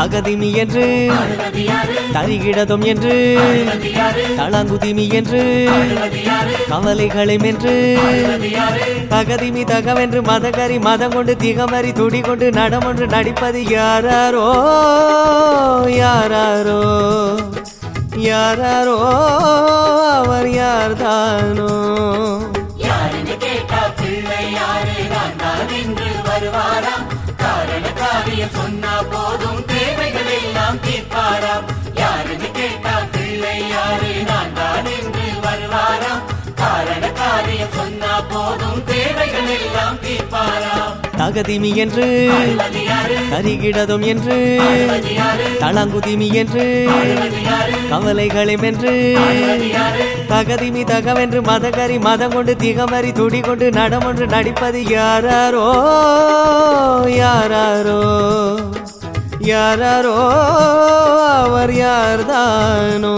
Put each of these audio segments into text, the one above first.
தகதிமி என்று தரிகிடதும் என்று தளங்குதிமி என்று கவலைகளை மென்று தகதிமி தகவென்று மதகரி மதம் கொண்டு திகமறி துடி கொண்டு நடமொன்று நடிப்பது யாராரோ யாராரோ யாராரோ அவர் யார்தானோ யாருன்னு கேட்டா பிள்ளை யாரு நான் தான் என்று வருவாராம் காரண காரியம் சொன்னா போதும் தேவைகள் எல்லாம் தீர்ப்பாராம் யாருன்னு கேட்டா பிள்ளை யாரு நான் தான் என்று வருவாராம் காரண காரியம் சொன்னா போதும் தேவைகள் எல்லாம் தீர்ப்பாராம் தகதிமி என்று தரிகிடதும் என்று தளங்குதிமி என்று கவலைகளை மென்று தகதிமி தகவென்று மதகரி மதம் கொண்டு திகமறி துடி கொண்டு நடமொன்று நடிப்பது யாராரோ யாராரோ யாராரோ அவர் யார்தானோ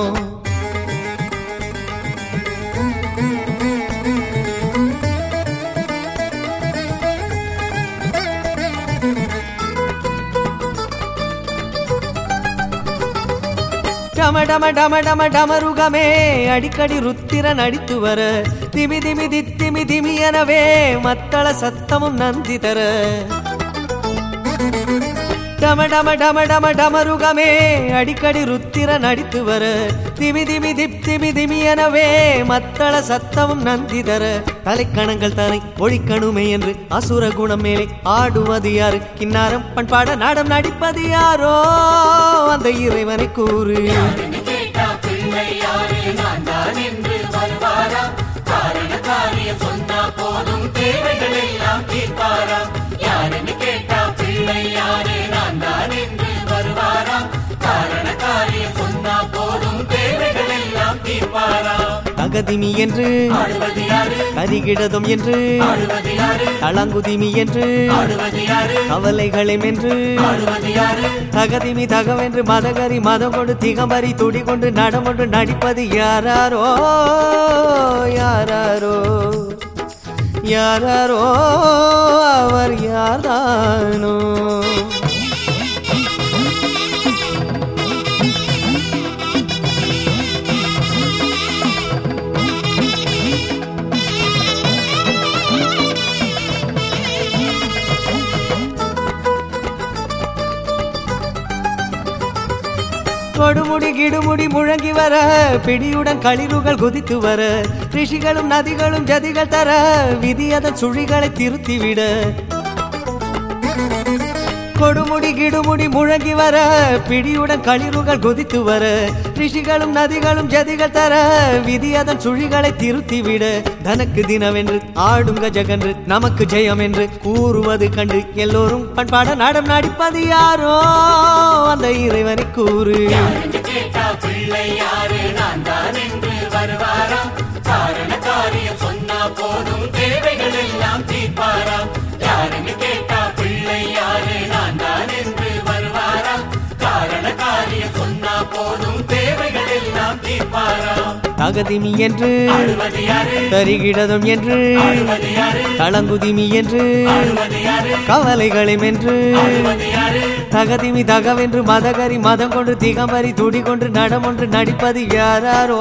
டம டம டம டம டமருகமே அடிக்கடி ருத்திரன் அடித்து வர திமி திமி தித்திமி திமி எனவே மத்தள சத்தமும் நந்தி தர டம டம டம டம டமருகமே அடிக்கடி ருத்திரன் அடித்து வர திமி திமி திப்திமி திமி எனவே மத்தள சத்தமும் நந்தி தர தலைக்கணங்கள் தரை ஒழிக்கணுமே என்று அசுர குணம் மேலே ஆடுவது யாரு கிண்ணாரம் பண்பாட நாடம் நடிப்பது யாரோ அந்த இறைவனை கூறு யாருன்னு கேட்டா பிள்ளை யாரு நான் தான் என்று வருவாராம் காரண காரியம் சொன்னா போதும் தேவைகள் எல்லாம் தீர்ப்பாராம் யாருன்னு கேட்டா பிள்ளை யாரு நான் தான் என்று வருவாராம் காரண காரியம் சொன்னா போதும் தேவைகள் எல்லாம் தீர்ப்பாராம் தகதிமி என்று ஆடுவது யாரு கரிகிடதும் என்று ஆடுவது யாரு தளங்குதிமி என்று ஆடுவது யாரு கவலைகளை மென்று ஆடுவது யாரு தகதிமி தகவென்று மதகரி மதம் கொண்டு திகமறி துடி கொண்டு நடமொன்று நடிப்பது யாராரோ யாராரோ யாராரோ அவர் யார்தானோ கொடுமுடி கிடுமுடி முழங்கி வர பிடியுடன் களிறுகள் குதித்து வர ரிஷிகளும் நதிகளும் ஜதிகள் தர விதி அதன் சுழிகளை திருத்திவிட கொடுமுடி கிடுமுடி முழங்கி வர பிடியுடன் களிறுகள் குதித்து வர ரிஷிகளும் நதிகளும் ஜதிகள் தர விதி அதன் சுழிகளை திருத்திவிட தனக்கு தினவென்று ஆடும் கஜகன்று நமக்கு ஜெயம் என்று கூறுவது கண்டு எல்லோரும் பண்பாட நாடம் நடிப்பது யாரோ அந்த இறைவனை கூறு யாருன்னு கேட்டா பிள்ளை யாரு நான் தான் என்று வருவாராம் காரண காரியம் சொன்னா போதும் தேவைகள் எல்லாம் தீர்ப்பாராம் யாருன்னு கேட்டா பிள்ளை யாரு நான் தான் என்று வருவாராம் காரண காரியம் சொன்னா போதும் தேவைகள் எல்லாம் தீர்ப்பாராம் தகதிமி என்று ஆடுவது யாரு தரிகிடதும் என்று ஆடுவது யாரு தளங்குதிமி என்று ஆடுவது யாரு கவலைகளை மென்று ஆடுவது யாரு தகதிமி தகவென்று மதகரி மதம் கொண்டு திகமறி துடி கொண்டு நடமொன்று நடிப்பது யாராரோ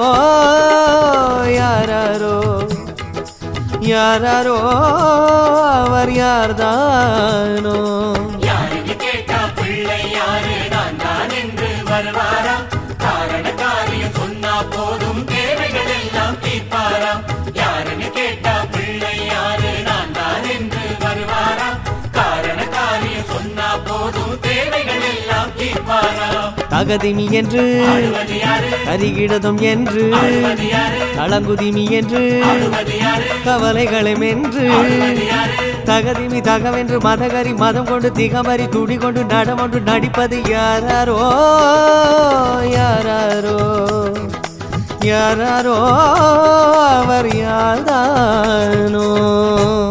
யாராரோ யாராரோ அவர் யார்தானோ யாருன்னு கேட்டா பிள்ளை யாரு நான் தான் என்று வருவாராம் காரண காரியம் சொன்னா போதும் தேவைகள் எல்லாம் தீர்ப்பாராம் யாருன்னு கேட்டா பிள்ளை யாரு நான் தான் என்று வருவாராம் காரண காரியம் சொன்னா போதும் தேவைகள் எல்லாம் தீர்ப்பாராம் தகதிமி என்று ஆடுவது யாரு கரிகிடதும் என்று ஆடுவது யாரு தளங்குதிமி என்று ஆடுவது யாரு கவலைகளை மென்று ஆடுவது யாரு தகதிமி தகவென்று மதகரி மதம் கொண்டு திகமறி துடி கொண்டு நடமொன்று நடிப்பது யாராரோ யாராரோ யாராரோ அவர் யார்தானோ